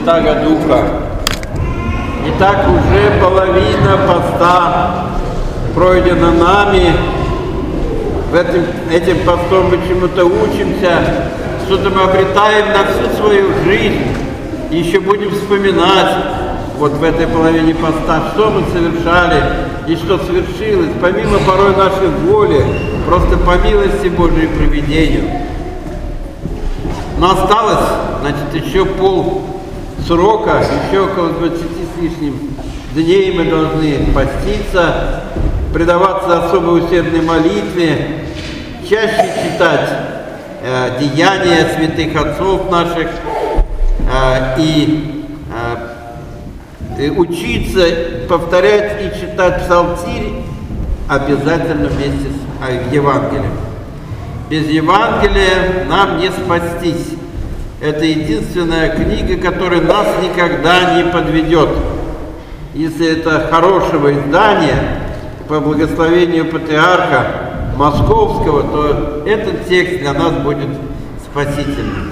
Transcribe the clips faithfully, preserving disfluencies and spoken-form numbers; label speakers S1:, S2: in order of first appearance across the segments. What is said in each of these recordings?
S1: Святаго Духа. Итак, уже половина поста пройдена нами. В этом, этим постом мы чему-то учимся, что-то мы обретаем на всю свою жизнь. И еще будем вспоминать вот в этой половине поста, что мы совершали и что свершилось, помимо порой нашей воли, просто по милости Божией и провидению. Но осталось, значит, еще пол срока, еще около двадцати с лишним дней мы должны поститься, предаваться особой усердной молитве, чаще читать э, деяния святых отцов наших э, и, э, и учиться повторять и читать псалтирь обязательно вместе с э, Евангелием. Без Евангелия нам не спастись. Это единственная книга, которая нас никогда не подведет. Если это хорошего издания, по благословению патриарха Московского, то этот текст для нас будет спасительным.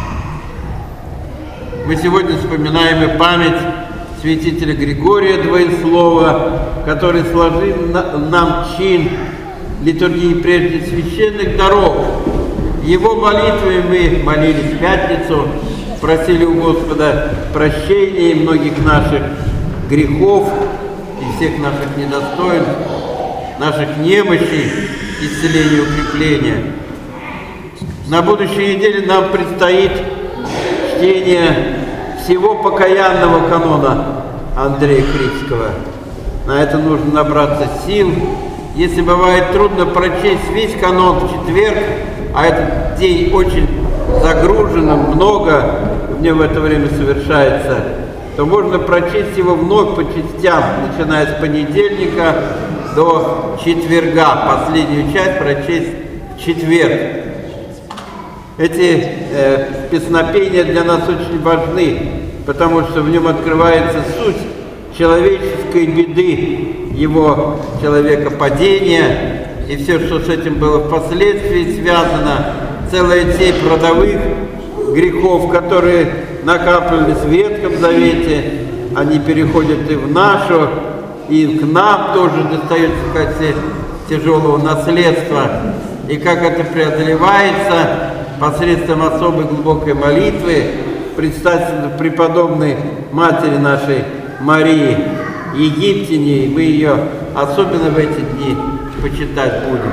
S1: Мы сегодня вспоминаем и память святителя Григория Двоеслова, который сложил нам чин литургии прежде священных даров. Его молитвой мы молились в пятницу, просили у Господа прощения многих наших грехов и всех наших недостоинств, наших немощей, исцеления и укрепления. На будущей неделе нам предстоит чтение всего покаянного канона Андрея Критского. На это нужно набраться сил. Если бывает трудно прочесть весь канон в четверг, а этот день очень загружен, много в нем в это время совершается, то можно прочесть его вновь по частям, начиная с понедельника до четверга, последнюю часть прочесть в четверг. Эти э, песнопения для нас очень важны, потому что в нем открывается суть человеческой беды, его человекопадения и все, что с этим было впоследствии связано, целая цепь родовых грехов, которые накапливались в Ветхом Завете, они переходят и в нашу, и к нам тоже достается в качестве тяжелого наследства. И как это преодолевается посредством особой глубокой молитвы предстательно преподобной матери нашей Марии Египтяне, и мы ее особенно в эти дни почитать будем.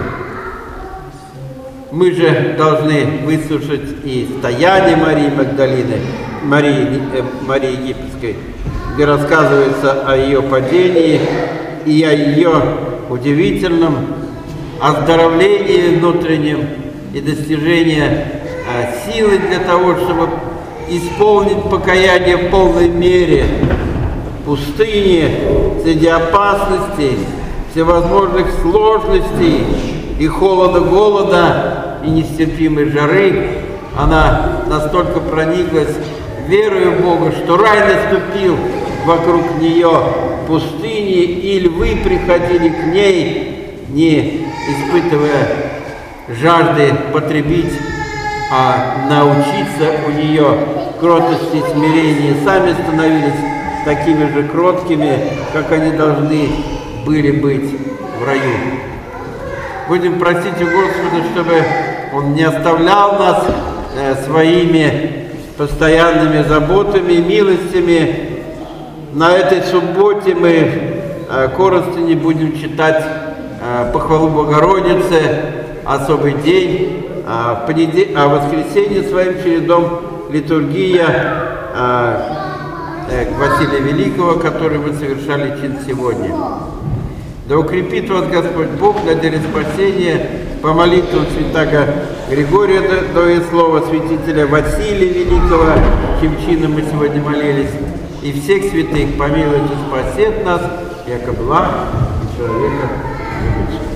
S1: Мы же должны выслушать и стояние Марии Магдалины, Марии, э, Марии Египетской, где рассказывается о ее падении и о ее удивительном оздоровлении внутреннем и достижении э, силы для того, чтобы исполнить покаяние в полной мере в пустыне, среди опасностей, всевозможных сложностей и холода, голода и нестерпимой жары. Она настолько прониклась верою в Бога, что рай наступил вокруг нее в пустыне, и львы приходили к ней, не испытывая жажды потребить, а научиться у нее кротости и смирению, сами становились такими же кроткими, как они должны были быть в раю. Будем просить у Господа, чтобы Он не оставлял нас э, своими постоянными заботами и милостями. На этой субботе мы э, коротко не будем читать э, похвалу Богородицы, особый день, а в, понедел... а в воскресенье своим чередом литургия э, э, Василия Великого, который мы совершали чин сегодня. Да укрепит вас Господь Бог на деле спасения по молитвам святаго Григория Двоеслова, святителя Василия Великого, чьим чином мы сегодня молились, и всех святых помилует и спасет нас, яко благ и человека любящий.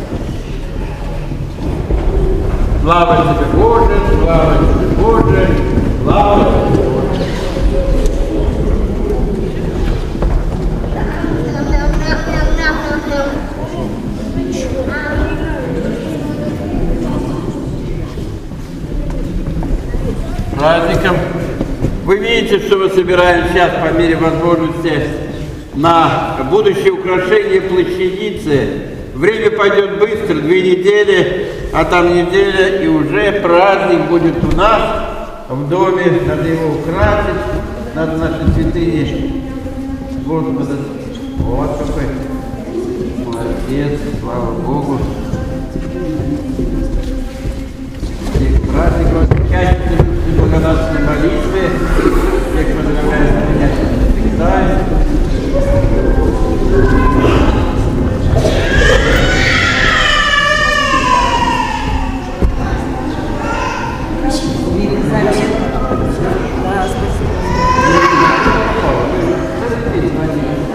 S1: Слава тебе, Боже, слава тебе, Боже, слава тебе, Боже. Праздником. Вы видите, меньше, что мы собираем сейчас по мере возможности на будущее украшение плащаницы. Время пойдет быстро, две недели, а там неделя, и уже праздник будет у нас в доме. Надо его украсить, надо наши святыни Господа. Вот какой молодец, слава Богу.